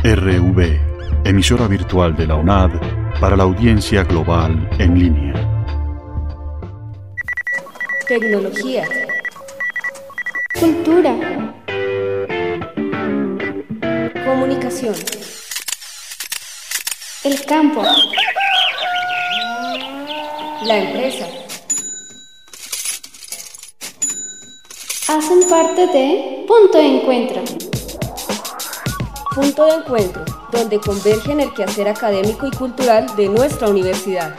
RV, emisora virtual de la UNAD para la audiencia global en línea. Tecnología. Cultura. Comunicación. El campo. La empresa. Hacen parte de Punto de Encuentro. Punto de Encuentro, donde convergen el quehacer académico y cultural de nuestra universidad.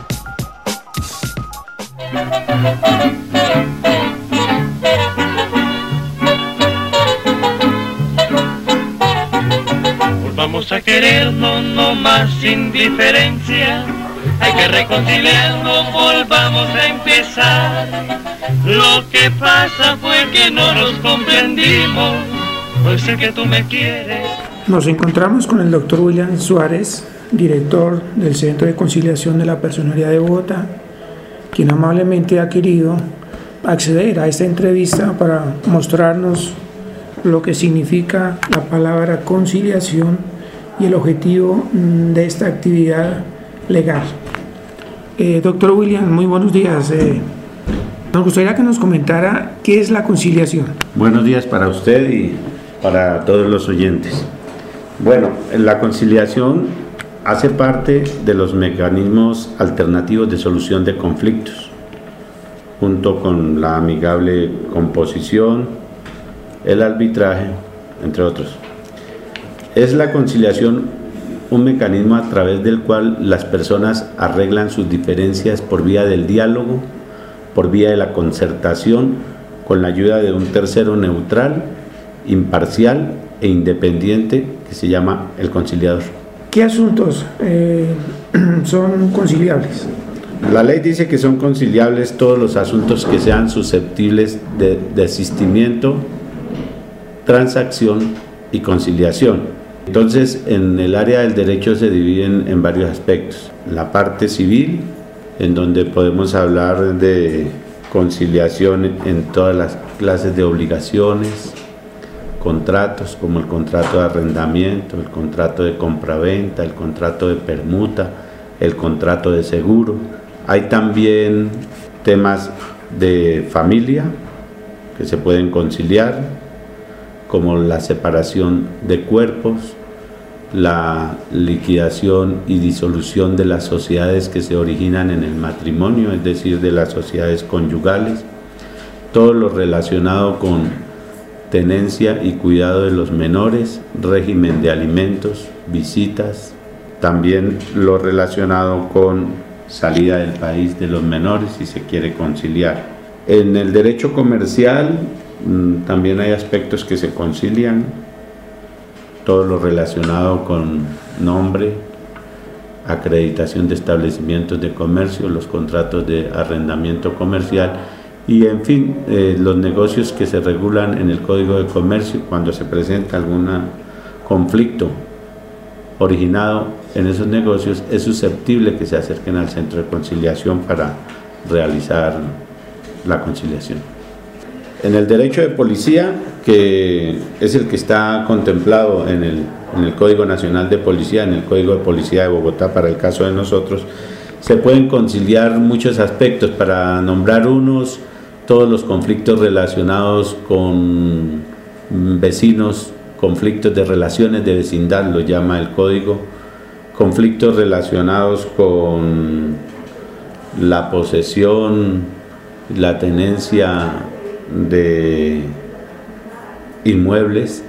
Volvamos a querernos, no más indiferencia. Hay que reconciliarnos, volvamos a empezar. Lo que pasa fue que no nos comprendimos. Hoy sé que tú me quieres. Nos encontramos con el doctor William Suárez, director del Centro de Conciliación de la Personería de Bogotá, quien amablemente ha querido acceder a esta entrevista para mostrarnos lo que significa la palabra conciliación y el objetivo de esta actividad legal. Doctor William, muy buenos días. Nos gustaría que nos comentara qué es la conciliación. Buenos días para usted y para todos los oyentes. Bueno, la conciliación hace parte de los mecanismos alternativos de solución de conflictos, junto con la amigable composición, el arbitraje, entre otros. Es la conciliación un mecanismo a través del cual las personas arreglan sus diferencias por vía del diálogo, por vía de la concertación, con la ayuda de un tercero neutral, imparcial e independiente que se llama el conciliador. ¿Qué asuntos son conciliables? La ley dice que son conciliables todos los asuntos que sean susceptibles de desistimiento, transacción y conciliación. Entonces, en el área del derecho se dividen en varios aspectos. La parte civil, en donde podemos hablar de conciliación en todas las clases de obligaciones, contratos como el contrato de arrendamiento, el contrato de compraventa, el contrato de permuta, el contrato de seguro. Hay también temas de familia que se pueden conciliar, como la separación de cuerpos, la liquidación y disolución de las sociedades que se originan en el matrimonio, es decir, de las sociedades conyugales, todo lo relacionado con tenencia y cuidado de los menores, régimen de alimentos, visitas, también lo relacionado con salida del país de los menores si se quiere conciliar. En el derecho comercial también hay aspectos que se concilian, todo lo relacionado con nombre, acreditación de establecimientos de comercio, los contratos de arrendamiento comercial y en fin, los negocios que se regulan en el Código de Comercio. Cuando se presenta algún conflicto originado en esos negocios, es susceptible que se acerquen al centro de conciliación para realizar la conciliación. En el derecho de policía, que es el que está contemplado en el Código Nacional de Policía, en el Código de Policía de Bogotá para el caso de nosotros, se pueden conciliar muchos aspectos. Para nombrar unos, todos los conflictos relacionados con vecinos, conflictos de relaciones de vecindad, lo llama el código, conflictos relacionados con la posesión, la tenencia de inmuebles,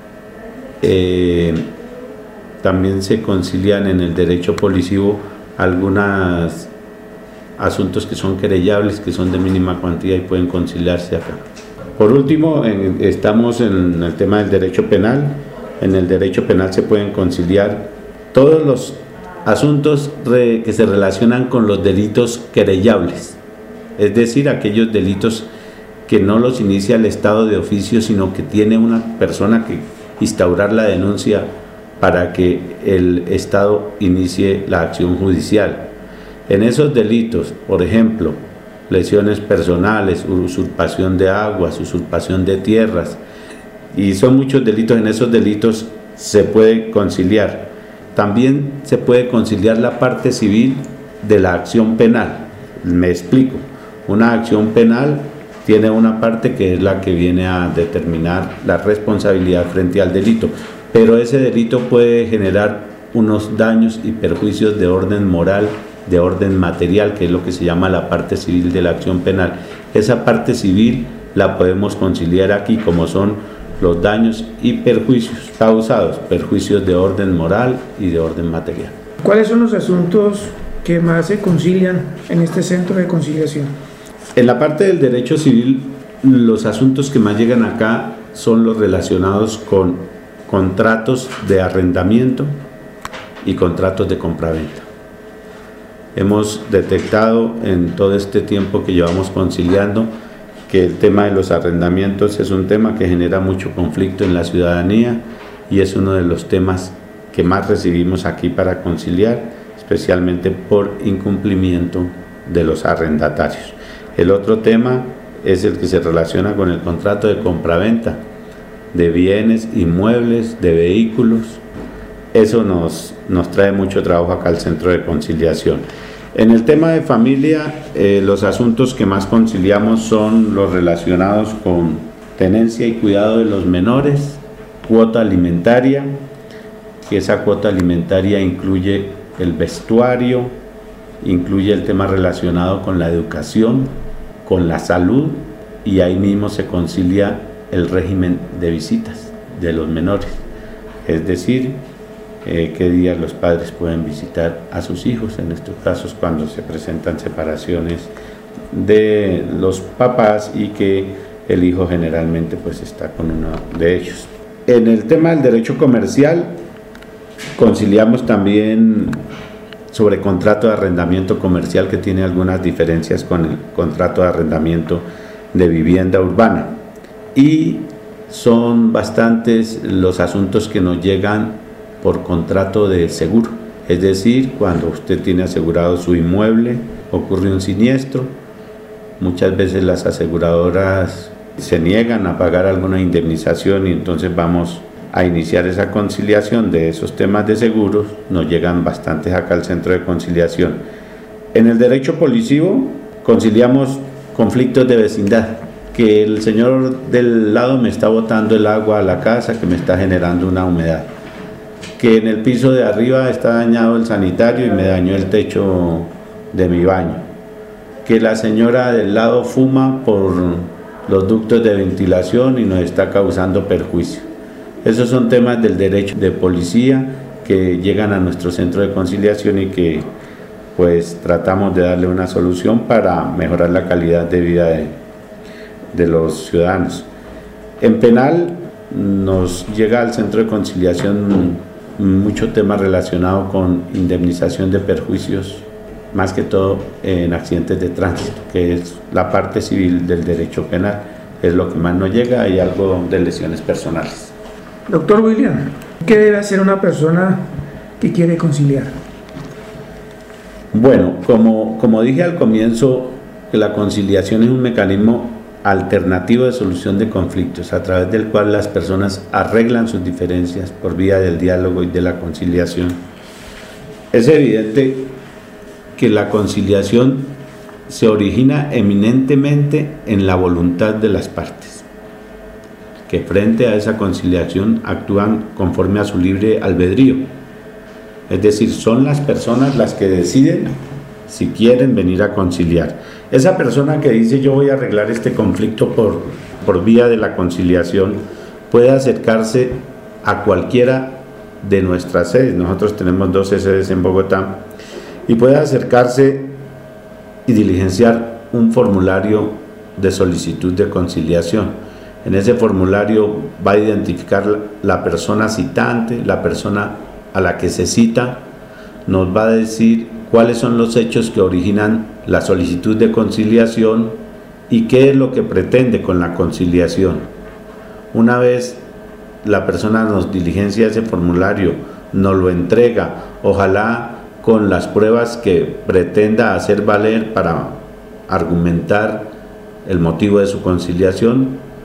también se concilian en el derecho policivo algunos asuntos que son querellables, que son de mínima cuantía y pueden conciliarse acá. Por último, estamos en el tema del derecho penal. En el derecho penal se pueden conciliar todos los asuntos que se relacionan con los delitos querellables, es decir, aquellos delitos que no los inicia el Estado de oficio, sino que tiene una persona que instaurar la denuncia para que el Estado inicie la acción judicial. En esos delitos, por ejemplo, lesiones personales, usurpación de aguas, usurpación de tierras, y son muchos delitos. En esos delitos se puede conciliar. También se puede conciliar la parte civil de la acción penal. Me explico. Una acción penal tiene una parte que es la que viene a determinar la responsabilidad frente al delito, pero ese delito puede generar unos daños y perjuicios de orden moral, de orden material, que es lo que se llama la parte civil de la acción penal. Esa parte civil la podemos conciliar aquí, como son los daños y perjuicios causados, perjuicios de orden moral y de orden material. ¿Cuáles son los asuntos que más se concilian en este centro de conciliación? En la parte del derecho civil, los asuntos que más llegan acá son los relacionados con contratos de arrendamiento y contratos de compraventa. Hemos detectado en todo este tiempo que llevamos conciliando que el tema de los arrendamientos es un tema que genera mucho conflicto en la ciudadanía y es uno de los temas que más recibimos aquí para conciliar, especialmente por incumplimiento de los arrendatarios. El otro tema es el que se relaciona con el contrato de compraventa de bienes, inmuebles, de vehículos. Eso nos trae mucho trabajo acá al centro de conciliación. En el tema de familia, los asuntos que más conciliamos son los relacionados con tenencia y cuidado de los menores, cuota alimentaria, que esa cuota alimentaria incluye el vestuario, incluye el tema relacionado con la educación, con la salud, y ahí mismo se concilia el régimen de visitas de los menores, es decir, qué días los padres pueden visitar a sus hijos, en estos casos cuando se presentan separaciones de los papás y que el hijo generalmente pues está con uno de ellos. En el tema del derecho comercial conciliamos también sobre contrato de arrendamiento comercial, que tiene algunas diferencias con el contrato de arrendamiento de vivienda urbana, y son bastantes los asuntos que nos llegan por contrato de seguro, es decir, cuando usted tiene asegurado su inmueble, ocurre un siniestro, muchas veces las aseguradoras se niegan a pagar alguna indemnización y entonces vamos a iniciar esa conciliación de esos temas de seguros. Nos llegan bastantes acá al centro de conciliación. En el derecho policivo conciliamos conflictos de vecindad, que el señor del lado me está botando el agua a la casa, que me está generando una humedad, que en el piso de arriba está dañado el sanitario y me dañó el techo de mi baño, que la señora del lado fuma por los ductos de ventilación y nos está causando perjuicio. Esos son temas del derecho de policía que llegan a nuestro centro de conciliación y que pues tratamos de darle una solución para mejorar la calidad de vida de los ciudadanos. En penal nos llega al centro de conciliación mucho tema relacionado con indemnización de perjuicios, más que todo en accidentes de tránsito, que es la parte civil del derecho penal, es lo que más nos llega, y algo de lesiones personales. Doctor William, ¿qué debe hacer una persona que quiere conciliar? Bueno, como dije al comienzo, que la conciliación es un mecanismo alternativo de solución de conflictos, a través del cual las personas arreglan sus diferencias por vía del diálogo y de la conciliación. Es evidente que la conciliación se origina eminentemente en la voluntad de las partes, que frente a esa conciliación actúan conforme a su libre albedrío. Es decir, son las personas las que deciden si quieren venir a conciliar. Esa persona que dice yo voy a arreglar este conflicto por vía de la conciliación puede acercarse a cualquiera de nuestras sedes. Nosotros tenemos 12 sedes en Bogotá, y puede acercarse y diligenciar un formulario de solicitud de conciliación. En ese formulario va a identificar la persona citante, la persona a la que se cita, nos va a decir cuáles son los hechos que originan la solicitud de conciliación y qué es lo que pretende con la conciliación. Una vez la persona nos diligencia ese formulario, nos lo entrega, ojalá con las pruebas que pretenda hacer valer para argumentar el motivo de su conciliación,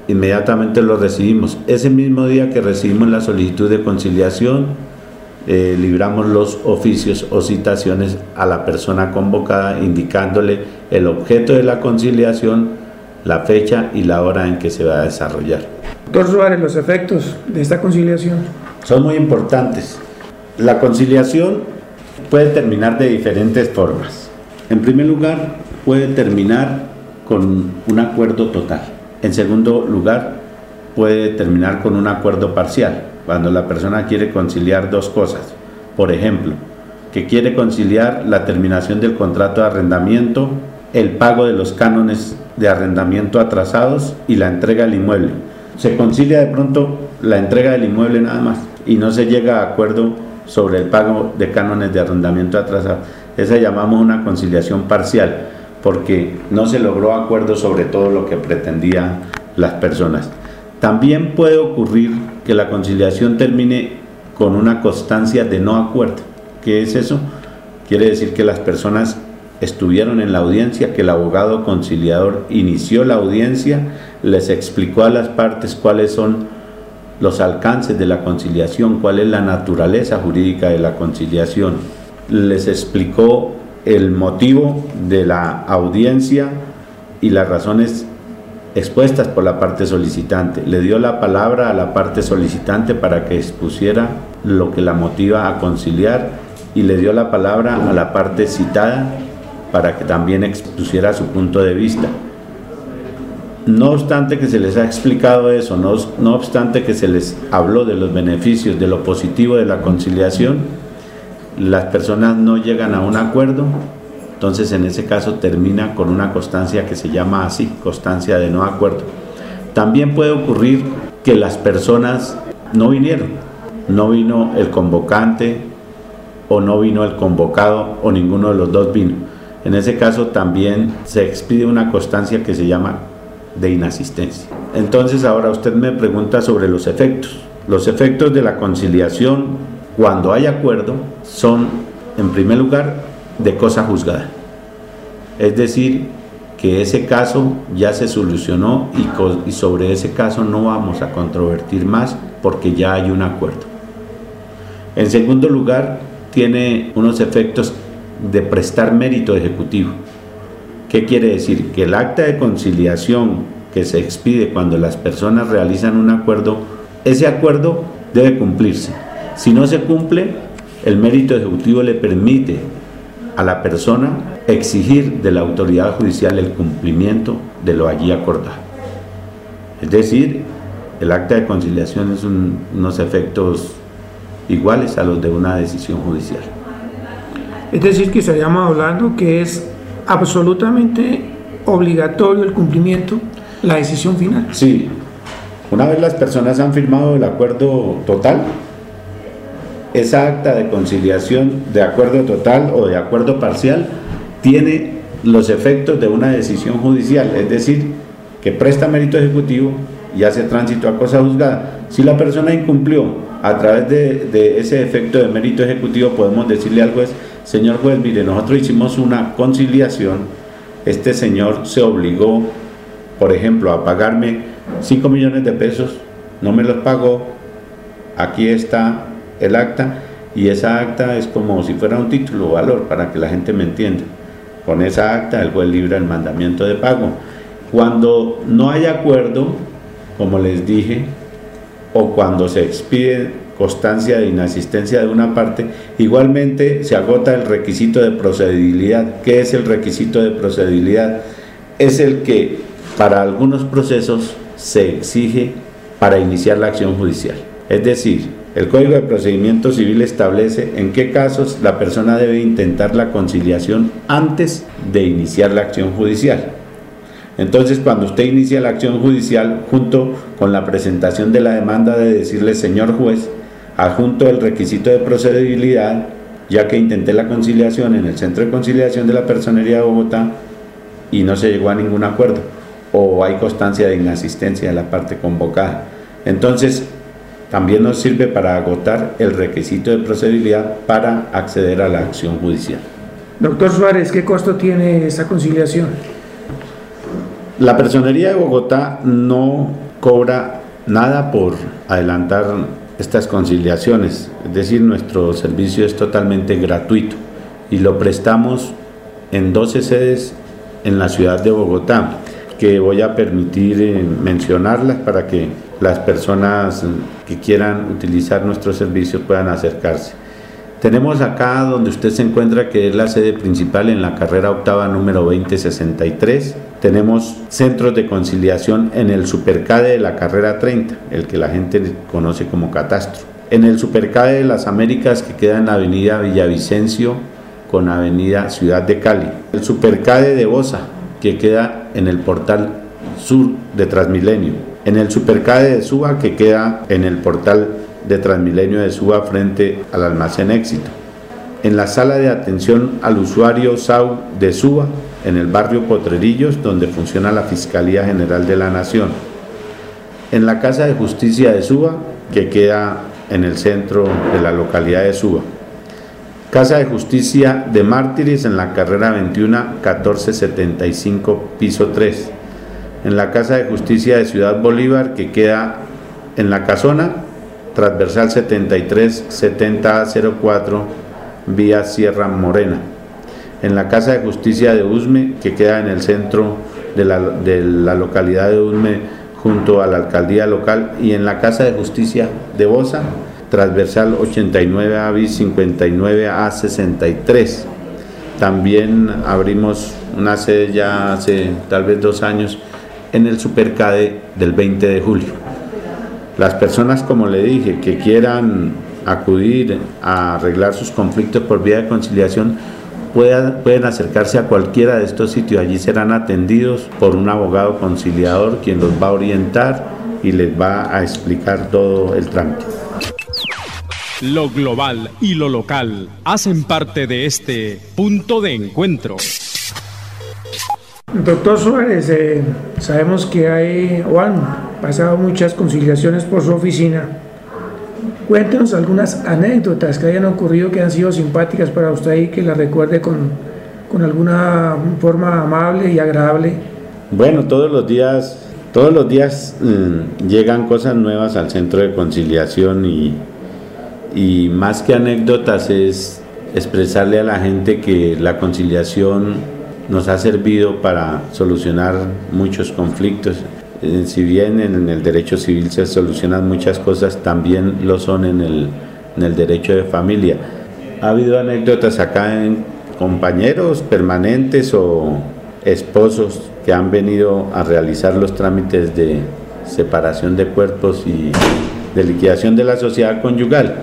inmediatamente lo recibimos. Ese mismo día que recibimos la solicitud de conciliación, libramos los oficios o citaciones a la persona convocada, indicándole el objeto de la conciliación, la fecha y la hora en que se va a desarrollar. Doctor Suárez, los efectos de esta conciliación son muy importantes. La conciliación puede terminar de diferentes formas. En primer lugar, puede terminar con un acuerdo total. En segundo lugar, puede terminar con un acuerdo parcial, cuando la persona quiere conciliar dos cosas. Por ejemplo, que quiere conciliar la terminación del contrato de arrendamiento, el pago de los cánones de arrendamiento atrasados y la entrega del inmueble. Se concilia de pronto la entrega del inmueble nada más y no se llega a acuerdo sobre el pago de cánones de arrendamiento atrasados. Esa llamamos una conciliación parcial, porque no se logró acuerdo sobre todo lo que pretendían las personas. También puede ocurrir que la conciliación termine con una constancia de no acuerdo. ¿Qué es eso? Quiere decir que las personas estuvieron en la audiencia, que el abogado conciliador inició la audiencia, les explicó a las partes cuáles son los alcances de la conciliación, cuál es la naturaleza jurídica de la conciliación, les explicó el motivo de la audiencia y las razones expuestas por la parte solicitante. Le dio la palabra a la parte solicitante para que expusiera lo que la motiva a conciliar y le dio la palabra a la parte citada para que también expusiera su punto de vista. No obstante que se les ha explicado eso, no obstante que se les habló de los beneficios, de lo positivo de la conciliación, las personas no llegan a un acuerdo. Entonces en ese caso termina con una constancia que se llama así, constancia de no acuerdo. También puede ocurrir que las personas no vinieron, no vino el convocante o no vino el convocado o ninguno de los dos vino. En ese caso también se expide una constancia que se llama de inasistencia. Entonces ahora usted me pregunta sobre los efectos. Los efectos de la conciliación cuando hay acuerdo son, en primer lugar, de cosa juzgada, es decir, que ese caso ya se solucionó y sobre ese caso no vamos a controvertir más porque ya hay un acuerdo. En segundo lugar, tiene unos efectos de prestar mérito ejecutivo. ¿Qué quiere decir? Que el acta de conciliación que se expide cuando las personas realizan un acuerdo, ese acuerdo debe cumplirse. Si no se cumple, el mérito ejecutivo le permite a la persona exigir de la autoridad judicial el cumplimiento de lo allí acordado. Es decir, el acta de conciliación es unos efectos iguales a los de una decisión judicial. Es decir, que estaríamos hablando que es absolutamente obligatorio el cumplimiento, la decisión final. Sí, una vez las personas han firmado el acuerdo total, esa acta de conciliación de acuerdo total o de acuerdo parcial tiene los efectos de una decisión judicial, es decir, que presta mérito ejecutivo y hace tránsito a cosa juzgada. Si la persona incumplió a través de ese efecto de mérito ejecutivo, podemos decirle al juez: señor juez, mire, nosotros hicimos una conciliación, este señor se obligó, por ejemplo, a pagarme 5 millones de pesos, no me los pagó, aquí está el acta, y esa acta es como si fuera un título o valor, para que la gente me entienda. Con esa acta el juez libra el mandamiento de pago. Cuando no hay acuerdo, como les dije, o cuando se expide constancia de inasistencia de una parte, igualmente se agota el requisito de procedibilidad. ¿Qué es el requisito de procedibilidad? Es el que para algunos procesos se exige para iniciar la acción judicial. Es decir, el Código de Procedimiento Civil establece en qué casos la persona debe intentar la conciliación antes de iniciar la acción judicial. Entonces, cuando usted inicia la acción judicial, junto con la presentación de la demanda, de decirle: señor juez, adjunto el requisito de procedibilidad, ya que intenté la conciliación en el Centro de Conciliación de la Personería de Bogotá y no se llegó a ningún acuerdo, o hay constancia de inasistencia de la parte convocada. Entonces, también nos sirve para agotar el requisito de procedibilidad para acceder a la acción judicial. Doctor Suárez, ¿qué costo tiene esta conciliación? La Personería de Bogotá no cobra nada por adelantar estas conciliaciones, es decir, nuestro servicio es totalmente gratuito y lo prestamos en 12 sedes en la ciudad de Bogotá, que voy a permitir mencionarlas para que las personas que quieran utilizar nuestros servicios puedan acercarse. Tenemos acá donde usted se encuentra, que es la sede principal en la carrera octava número 2063. Tenemos centros de conciliación en el Supercade de la carrera 30, el que la gente conoce como Catastro. En el Supercade de las Américas, que queda en la avenida Villavicencio con avenida Ciudad de Cali. El Supercade de Bosa, que queda en el portal sur de Transmilenio. En el Supercade de Suba, que queda en el portal de Transmilenio de Suba frente al almacén Éxito. En la sala de atención al usuario SAU de Suba, en el barrio Potrerillos, donde funciona la Fiscalía General de la Nación. En la Casa de Justicia de Suba, que queda en el centro de la localidad de Suba. Casa de Justicia de Mártires en la carrera 21 1475, piso 3. En la Casa de Justicia de Ciudad Bolívar, que queda en La Casona, transversal 73 7004, vía Sierra Morena. En la Casa de Justicia de Usme, que queda en el centro de la localidad de Usme, junto a la alcaldía local. Y en la Casa de Justicia de Bosa, transversal 89A bis 59A 63. También abrimos una sede ya hace tal vez 2 años en el Supercade del 20 de julio. Las personas, como le dije, que quieran acudir a arreglar sus conflictos por vía de conciliación, pueden acercarse a cualquiera de estos sitios. Allí serán atendidos por un abogado conciliador, quien los va a orientar y les va a explicar todo el trámite. Lo global y lo local hacen parte de este punto de encuentro. Doctor Suárez, sabemos que hay o han pasado muchas conciliaciones por su oficina. Cuéntenos algunas anécdotas que hayan ocurrido que han sido simpáticas para usted y que la recuerde con alguna forma amable y agradable. Bueno, todos los días llegan cosas nuevas al centro de conciliación y más que anécdotas es expresarle a la gente que la conciliación nos ha servido para solucionar muchos conflictos. Si bien en el derecho civil se solucionan muchas cosas, también lo son en el derecho de familia. Ha habido anécdotas acá en compañeros permanentes o esposos que han venido a realizar los trámites de separación de cuerpos y de liquidación de la sociedad conyugal.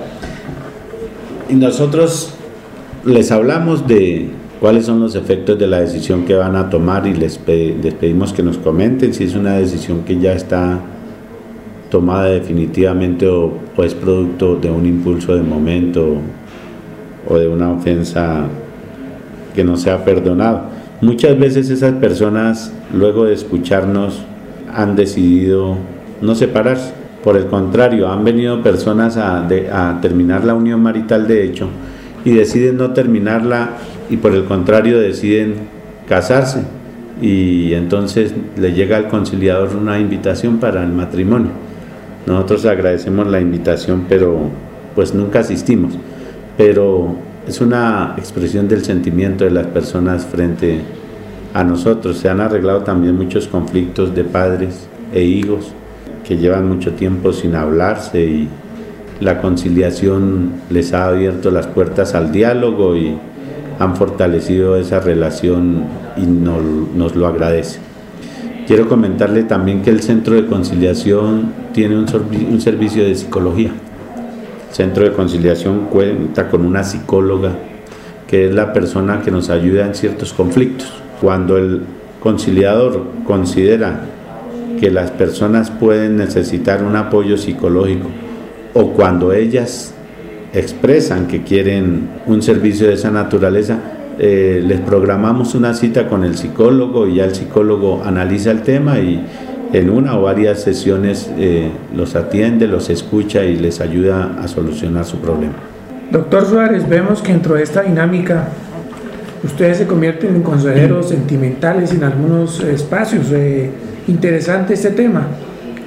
Y nosotros les hablamos de cuáles son los efectos de la decisión que van a tomar y les pedimos que nos comenten si es una decisión que ya está tomada definitivamente o es producto de un impulso de momento o de una ofensa que no se ha perdonado. Muchas veces esas personas, luego de escucharnos, han decidido no separarse. Por el contrario, han venido personas a terminar la unión marital de hecho y deciden no terminarla y por el contrario deciden casarse y entonces le llega al conciliador una invitación para el matrimonio. Nosotros agradecemos la invitación, pero pues nunca asistimos, pero es una expresión del sentimiento de las personas frente a nosotros. Se han arreglado también muchos conflictos de padres e hijos que llevan mucho tiempo sin hablarse y la conciliación les ha abierto las puertas al diálogo y han fortalecido esa relación y nos lo agradece. Quiero comentarle también que el Centro de Conciliación tiene un servicio de psicología. El Centro de Conciliación cuenta con una psicóloga que es la persona que nos ayuda en ciertos conflictos. Cuando el conciliador considera que las personas pueden necesitar un apoyo psicológico o cuando ellas expresan que quieren un servicio de esa naturaleza, les programamos una cita con el psicólogo y ya el psicólogo analiza el tema y en una o varias sesiones los atiende, los escucha y les ayuda a solucionar su problema. Doctor Suárez, vemos que dentro de esta dinámica ustedes se convierten en consejeros sentimentales en algunos espacios. Interesante este tema.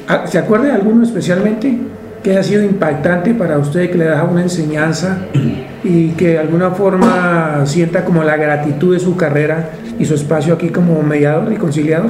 ¿Se acuerda de alguno especialmente que haya sido impactante para usted, que le deja una enseñanza y que de alguna forma sienta como la gratitud de su carrera y su espacio aquí como mediador y conciliador?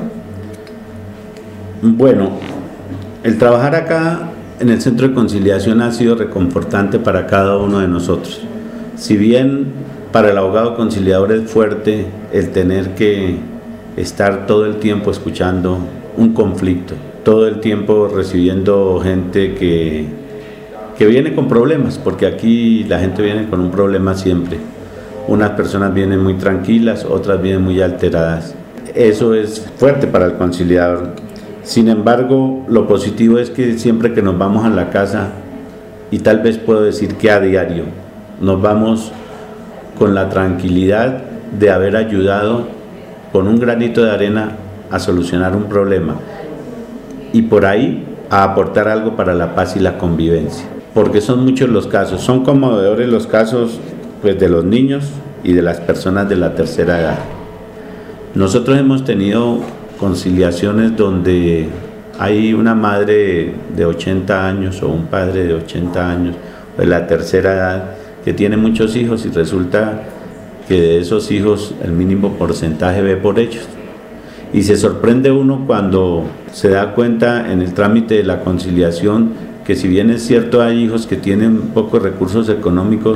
Bueno, el trabajar acá en el Centro de Conciliación ha sido reconfortante para cada uno de nosotros. Si bien para el abogado conciliador es fuerte el tener que estar todo el tiempo escuchando un conflicto, todo el tiempo recibiendo gente que viene con problemas, porque aquí la gente viene con un problema siempre. Unas personas vienen muy tranquilas, otras vienen muy alteradas. Eso es fuerte para el conciliador. Sin embargo, lo positivo es que siempre que nos vamos a la casa, y tal vez puedo decir que a diario, nos vamos con la tranquilidad de haber ayudado con un granito de arena a solucionar un problema y por ahí a aportar algo para la paz y la convivencia, porque son muchos los casos, son conmovedores los casos pues, de los niños y de las personas de la tercera edad. Nosotros hemos tenido conciliaciones donde hay una madre de 80 años o un padre de 80 años de la tercera edad que tiene muchos hijos y resulta que de esos hijos el mínimo porcentaje ve por ellos. Y se sorprende uno cuando se da cuenta en el trámite de la conciliación que si bien es cierto hay hijos que tienen pocos recursos económicos,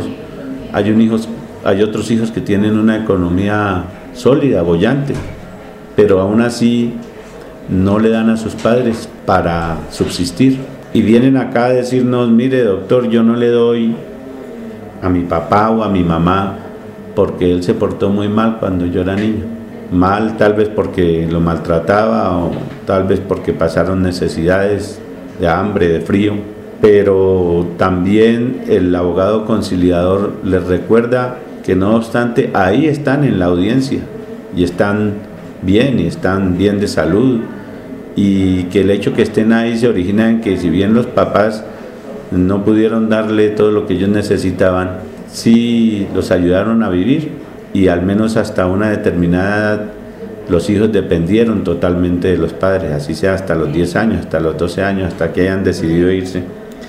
hay otros hijos que tienen una economía sólida, boyante, pero aún así no le dan a sus padres para subsistir. Y vienen acá a decirnos, mire doctor, yo no le doy a mi papá o a mi mamá porque él se portó muy mal cuando yo era niño. Mal tal vez porque lo maltrataba o tal vez porque pasaron necesidades de hambre, de frío, pero también el abogado conciliador les recuerda que no obstante ahí están en la audiencia y están bien de salud, y que el hecho que estén ahí se origina en que si bien los papás no pudieron darle todo lo que ellos necesitaban, sí los ayudaron a vivir y al menos hasta una determinada edad los hijos dependieron totalmente de los padres, así sea hasta los 10 años, hasta los 12 años, hasta que hayan decidido irse.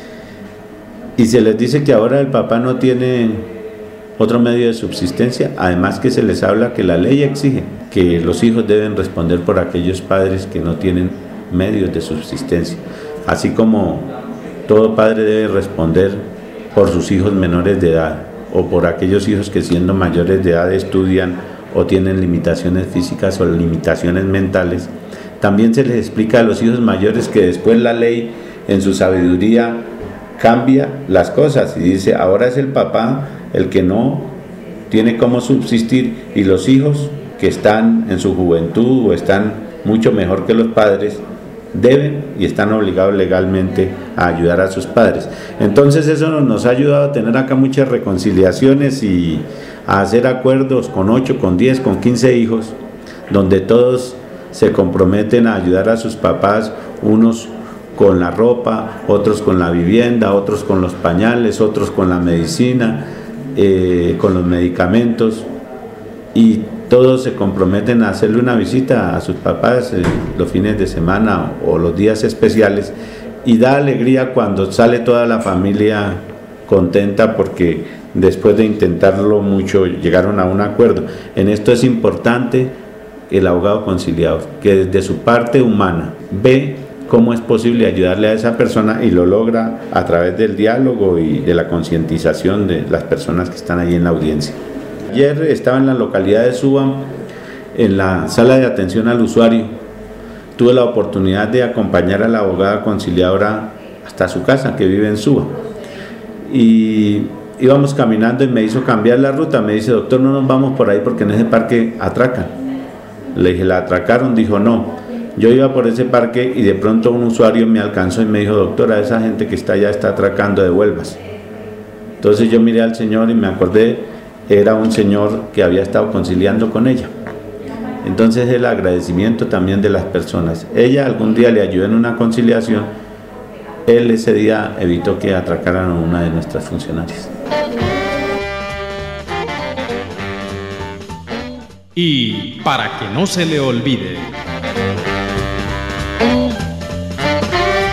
Y se les dice que ahora el papá no tiene otro medio de subsistencia, además que se les habla que la ley exige que los hijos deben responder por aquellos padres que no tienen medios de subsistencia, así como todo padre debe responder por sus hijos menores de edad o por aquellos hijos que siendo mayores de edad estudian o tienen limitaciones físicas o limitaciones mentales. También se les explica a los hijos mayores que después la ley en su sabiduría cambia las cosas y dice ahora es el papá el que no tiene cómo subsistir y los hijos que están en su juventud o están mucho mejor que los padres deben y están obligados legalmente a ayudar a sus padres. Entonces eso nos ha ayudado a tener acá muchas reconciliaciones y a hacer acuerdos con 8, con 10, con 15 hijos, donde todos se comprometen a ayudar a sus papás, unos con la ropa, otros con la vivienda, otros con los pañales, otros con la medicina, con los medicamentos, y todos se comprometen a hacerle una visita a sus papás los fines de semana o los días especiales, y da alegría cuando sale toda la familia contenta porque después de intentarlo mucho llegaron a un acuerdo. En esto es importante el abogado conciliador, que desde su parte humana ve cómo es posible ayudarle a esa persona y lo logra a través del diálogo y de la concientización de las personas que están ahí en la audiencia. Ayer estaba en la localidad de Suba, en la sala de atención al usuario. Tuve la oportunidad de acompañar a la abogada conciliadora hasta su casa, que vive en Suba. Y íbamos caminando y me hizo cambiar la ruta. Me dice, doctor, no nos vamos por ahí porque en ese parque atracan. Le dije, ¿la atracaron? Dijo, no. Yo iba por ese parque y de pronto un usuario me alcanzó y me dijo, doctora, esa gente que está allá está atracando, devuélvase. Entonces yo miré al señor y me acordé, era un señor que había estado conciliando con ella. Entonces el agradecimiento también de las personas. Ella algún día le ayudó en una conciliación, él ese día evitó que atracaran a una de nuestras funcionarias. Y para que no se le olvide,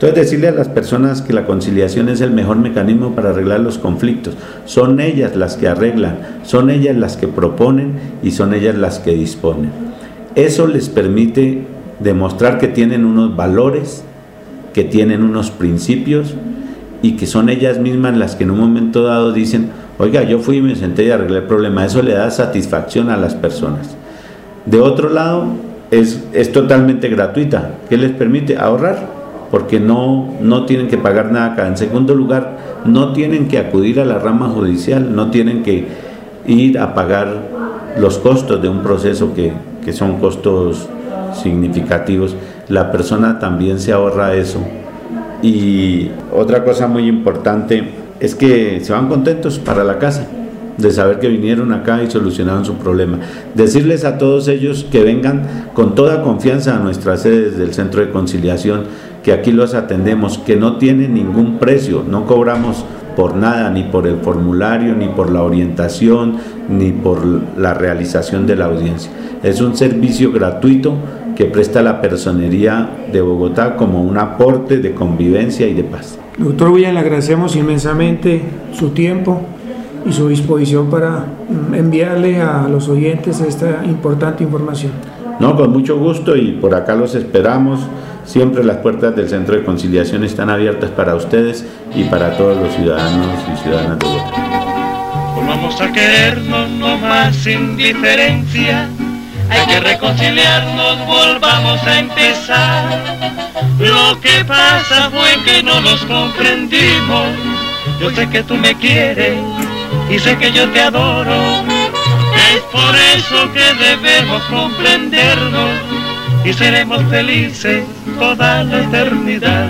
Entonces, decirle a las personas que la conciliación es el mejor mecanismo para arreglar los conflictos. Son ellas las que arreglan, son ellas las que proponen y son ellas las que disponen. Eso les permite demostrar que tienen unos valores, que tienen unos principios y que son ellas mismas las que en un momento dado dicen: oiga, yo fui y me senté y arreglé el problema. Eso le da satisfacción a las personas. De otro lado, es totalmente gratuita. ¿Qué les permite? Ahorrar, porque no tienen que pagar nada acá. En segundo lugar, no tienen que acudir a la rama judicial, no tienen que ir a pagar los costos de un proceso que son costos significativos. La persona también se ahorra eso. Y otra cosa muy importante es que se van contentos para la casa de saber que vinieron acá y solucionaron su problema. Decirles a todos ellos que vengan con toda confianza a nuestras sedes del Centro de Conciliación, que aquí los atendemos, que no tiene ningún precio, no cobramos por nada, ni por el formulario, ni por la orientación, ni por la realización de la audiencia. Es un servicio gratuito que presta la Personería de Bogotá como un aporte de convivencia y de paz. Doctor William, le agradecemos inmensamente su tiempo y su disposición para enviarle a los oyentes esta importante información. No, con mucho gusto, y por acá los esperamos. Siempre las puertas del Centro de Conciliación están abiertas para ustedes y para todos los ciudadanos y ciudadanas de Bogotá. Vamos a querernos no más sin diferencia, hay que reconciliarnos, volvamos a empezar. Lo que pasa fue que no nos comprendimos, yo sé que tú me quieres y sé que yo te adoro, es por eso que debemos comprendernos y seremos felices toda la eternidad.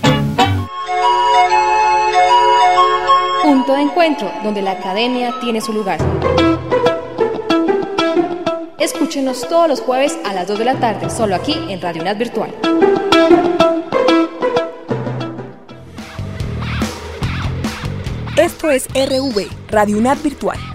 Punto de encuentro, donde la academia tiene su lugar. Escúchenos todos los jueves a las 2 de la tarde, solo aquí en Radio UNAD Virtual. Esto es RV, Radio UNAD Virtual.